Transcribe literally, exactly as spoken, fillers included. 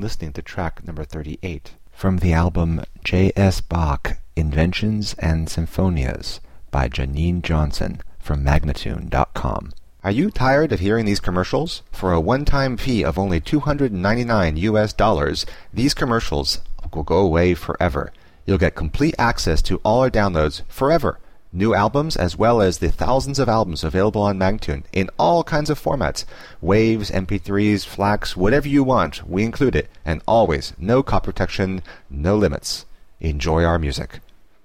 listening to track number thirty-eight from the album J S. Bach, Inventions and Symphonias by Janine Johnson from Magnatune dot com. Are you tired of hearing these commercials? For a one-time fee of only two hundred ninety-nine U S dollars, these commercials will go away forever. You'll get complete access to all our downloads forever. New albums as well as the thousands of albums available on Magnatune in all kinds of formats. Waves, M P threes, FLACs, whatever you want, we include it. And always, no copy protection, no limits. Enjoy our music.